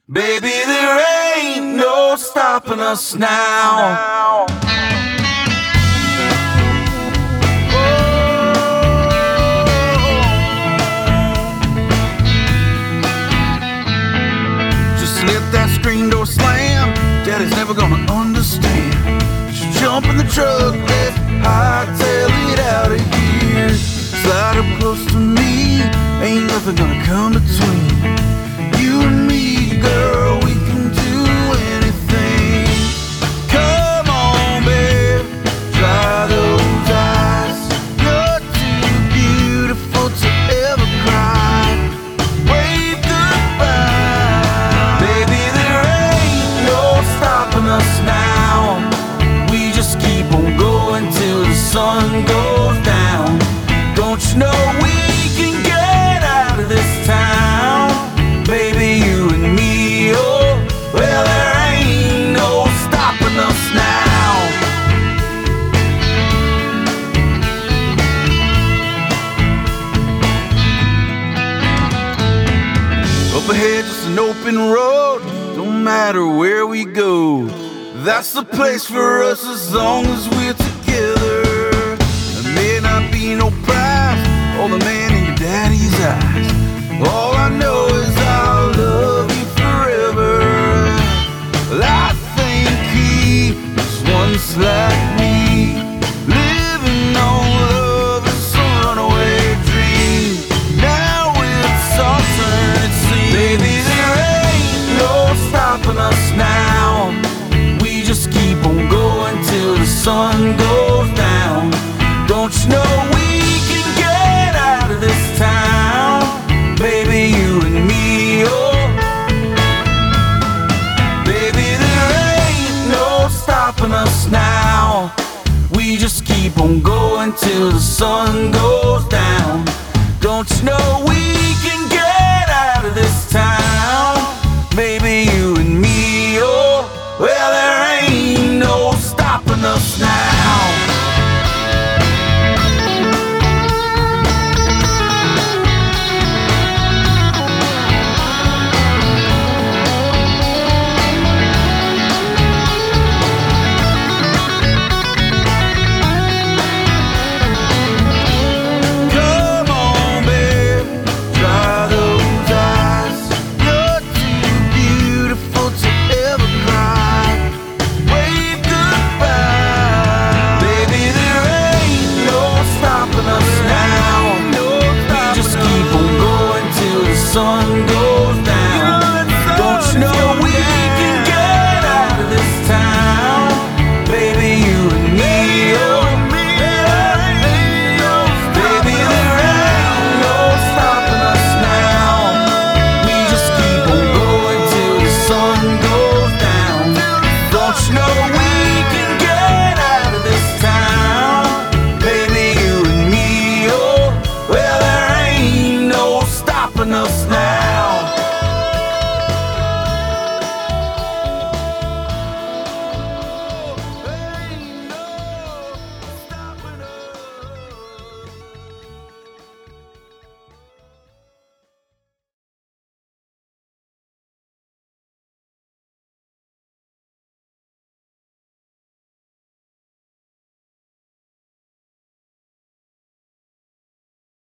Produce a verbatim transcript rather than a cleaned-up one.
Baby, there ain't no stopping us now. Just let that screen door slam. Daddy's never gonna understand. Just jump in the truck, let's hightail it out of here. Slide up close to me, ain't nothing gonna come between you and me, girl. We can do anything. Come on, babe, dry those eyes. You're too beautiful to ever cry. Wave goodbye. Baby, there ain't no stopping us now. We just keep on going till the sun goes down. Don't you know we can get out of this town? Baby, you and me, oh, well, there ain't no stopping us now. Up ahead, just an open road, don't matter where we go. That's the place for us as long as we're together. There may not be no prize or the man in your daddy's eyes. All I know is I'll love you forever. Well, I think he was once like me, living on love is a runaway dream. Now it's our turn, it seems. Baby, there ain't no stopping us now. We just keep on going till the sun goes down. Don't you know we can get out of this town? Baby, you and me, oh. Baby, there ain't no stopping us now. We just keep on going till the sun goes down. Don't you know we can get out of this town? Baby, you and me, oh. Well, there ain't no stopping us now. Sun goes down. Don't you know we can get out of this town? Baby, you and me, oh. Baby, there ain't no stopping us now. We just keep on going till the sun goes down. Don't you know we can get out of this town? Baby, you and me, oh. Well, there ain't no stopping us now.